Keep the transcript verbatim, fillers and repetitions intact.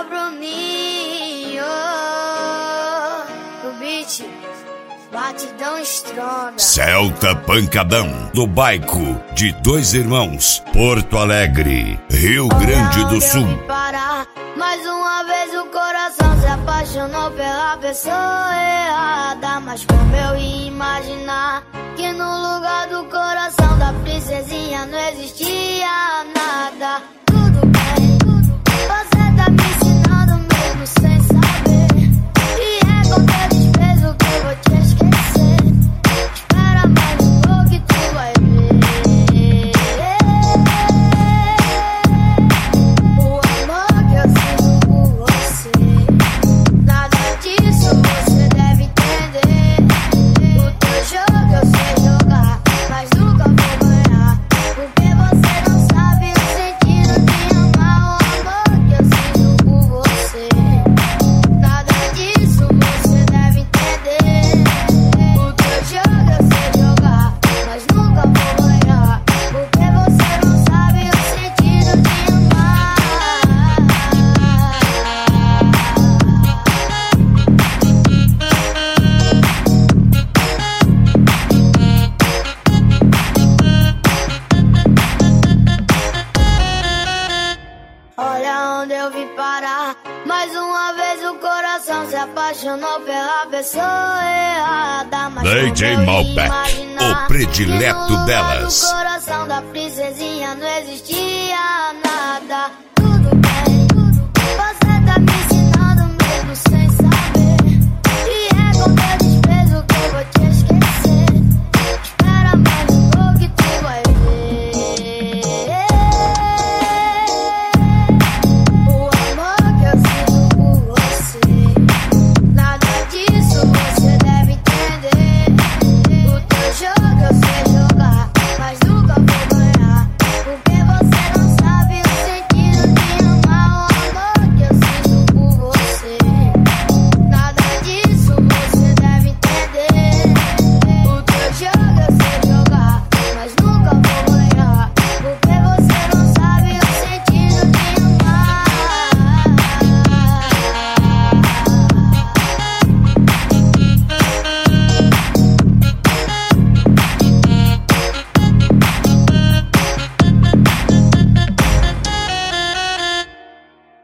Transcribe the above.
Bruninho. O beat, batidão estronda. Celta Pancadão, do bairro de Dois Irmãos, Porto Alegre, Rio Grande do Sul. Parar. Mais uma vez o coração se apaixonou pela pessoa errada. Mas como eu ia imaginar que no lugar do coração da princesinha não existia nada. Tudo bem, você tá me ensinando mesmo sem saber. E é com teu desprezo que eu vou te esquecer. Espera mais um pouco que tu vai ver. O amor que eu sinto por você, nada disso você deve entender. O teu jogo eu sei jogar, mas nunca vou ganhar, porque você não sabe o sentido de amar. O amor que eu sinto por você, nada disso você deve entender. O teu jogo eu sei jogar, mas nunca vou ganhar, porque você não sabe o sentido de amar. Olha onde eu vim parar. Mais uma vez o coração se apaixonou pela pessoa errada. Mas D J como eu ia Malbec, imaginar o predileto que no lugar delas. do coração da princesinha não existia